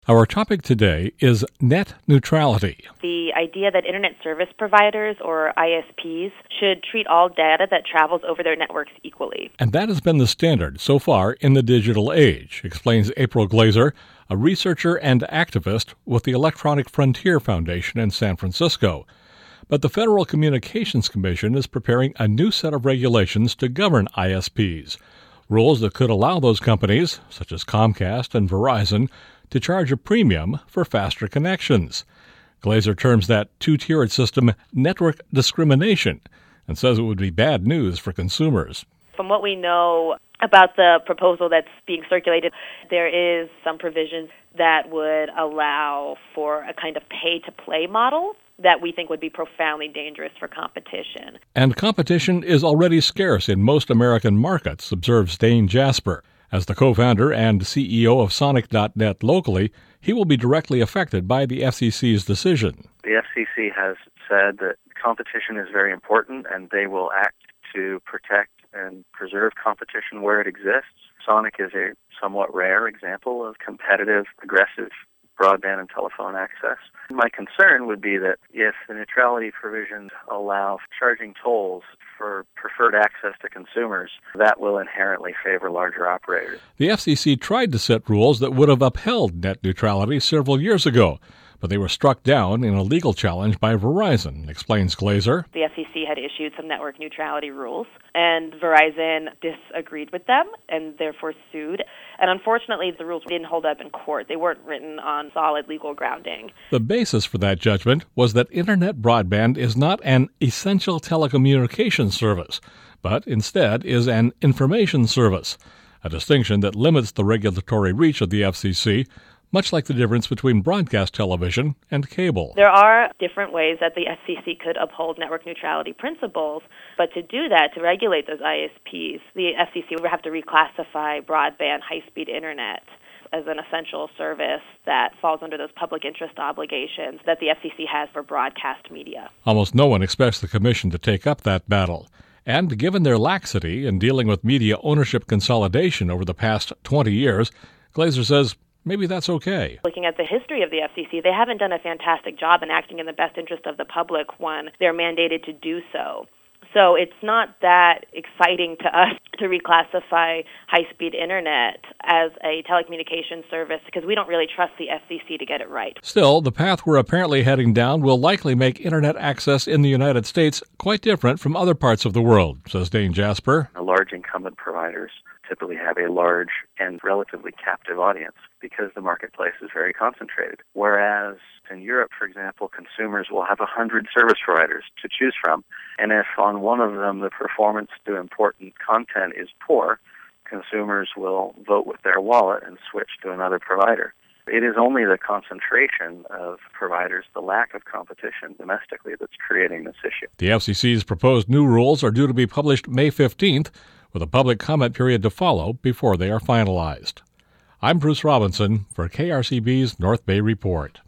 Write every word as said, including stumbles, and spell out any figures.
Our topic today is net neutrality. The idea that Internet service providers, or I S Ps, should treat all data that travels over their networks equally. And that has been the standard so far in the digital age, explains April Glaser, a researcher and activist with the Electronic Frontier Foundation in San Francisco. But the Federal Communications Commission is preparing a new set of regulations to govern I S Ps, rules that could allow those companies, such as Comcast and Verizon, to charge a premium for faster connections. Glaser terms that two-tiered system network discrimination and says it would be bad news for consumers. From what we know about the proposal that's being circulated, there is some provisions that would allow for a kind of pay-to-play model that we think would be profoundly dangerous for competition. And competition is already scarce in most American markets, observes Dane Jasper. As the co-founder and C E O of Sonic dot net locally, he will be directly affected by the F C C's decision. The F C C has said that competition is very important and they will act to protect and preserve competition where it exists. Sonic is a somewhat rare example of competitive, aggressive broadband and telephone access. My concern would be that if the neutrality provisions allow charging tolls for preferred access to consumers, that will inherently favor larger operators. The F C C tried to set rules that would have upheld net neutrality several years ago, but they were struck down in a legal challenge by Verizon, explains Glaser. The F C C had issued some network neutrality rules, and Verizon disagreed with them and therefore sued. And unfortunately, the rules didn't hold up in court. They weren't written on solid legal grounding. The basis for that judgment was that Internet broadband is not an essential telecommunications service, but instead is an information service, a distinction that limits the regulatory reach of the F C C, much like the difference between broadcast television and cable. There are different ways that the F C C could uphold network neutrality principles, but to do that, to regulate those I S Ps, the F C C would have to reclassify broadband high-speed internet as an essential service that falls under those public interest obligations that the F C C has for broadcast media. Almost no one expects the Commission to take up that battle. And given their laxity in dealing with media ownership consolidation over the past twenty years, Glaser says maybe that's okay. Looking at the history of the F C C, they haven't done a fantastic job in acting in the best interest of the public when they're mandated to do so. So it's not that exciting to us to reclassify high-speed internet as a telecommunications service because we don't really trust the F C C to get it right. Still, the path we're apparently heading down will likely make internet access in the United States quite different from other parts of the world, says Dane Jasper. The large incumbent providers typically have a large and relatively captive audience because the marketplace is very concentrated. Whereas in Europe, for example, consumers will have one hundred service providers to choose from. And if on one of them the performance to important content is poor, consumers will vote with their wallet and switch to another provider. It is only the concentration of providers, the lack of competition domestically, that's creating this issue. The F C C's proposed new rules are due to be published May fifteenth, with a public comment period to follow before they are finalized. I'm Bruce Robinson for K R C B's North Bay Report.